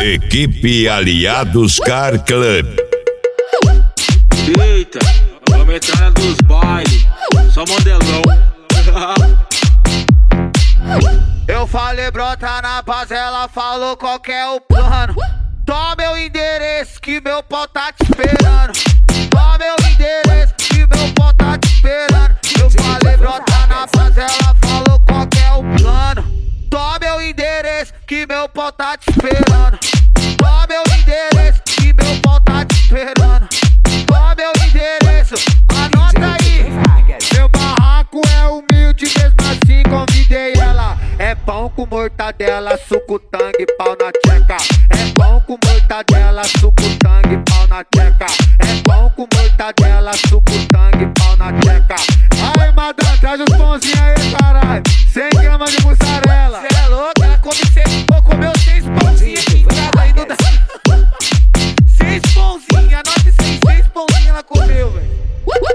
Equipe Aliados Car Club. Eita, vamos entrar dos bailes, só modelão. Eu falei brota na paz, ela falou qual que é o plano. Toma meu endereço que meu pau tá te esperando. Toma meu endereço que meu pau tá te esperando. Eu falei brota na paz, ela falou qual que é o plano. Toma meu endereço que meu pau tá te esperando. Toma meu endereço que meu pau tá te esperando. Toma meu endereço, anota aí. Meu barraco é humilde, mesmo assim convidei ela. É pão com mortadela, suco, tangue, pau na tcheca. É pão com mortadela, suco, tangue, pau na tcheca. É pão com mortadela, suco, tangue, pau na tcheca. Ai, madame, traz os pãozinhos aí, caralho. 100 gramas de mussarela. Cê é louco, ela come 6, vou comer 6 pãozinhos aqui em casa aí, não dá. 6 pãozinhos, anote 6 pãozinhos ela comeu, velho.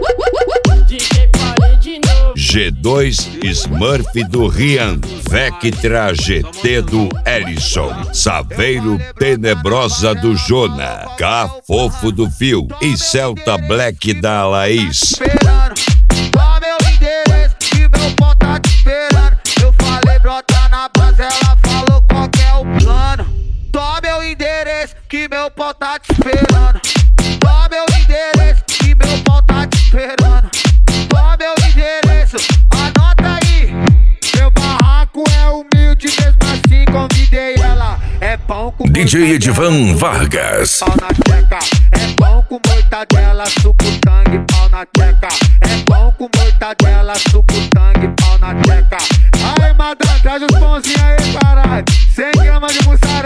G2 Smurf do Rian, Vectra GT do Ellison, Saveiro Tenebrosa do Jona, K Fofo do Fio e Celta Black da Laís. Toma meu endereço que meu pau tá te esperando. Eu falei brota na base, ela falou qual que é o plano. Toma meu endereço que meu pau tá te esperando. Toma meu endereço que meu pau tá te esperando. Toma meu endereço, anota aí. Meu barraco é humilde, mesmo assim convidei ela. É pão com DJ Edivan Vargas. Pau na tcheca. É pão com mortadela, suco, tangue, pau na tcheca. É pão com mortadela, suco, tangue, pau na tcheca. Ai, madame, traz os pãozinhos aí, caralho. 100 gramas de mussarela.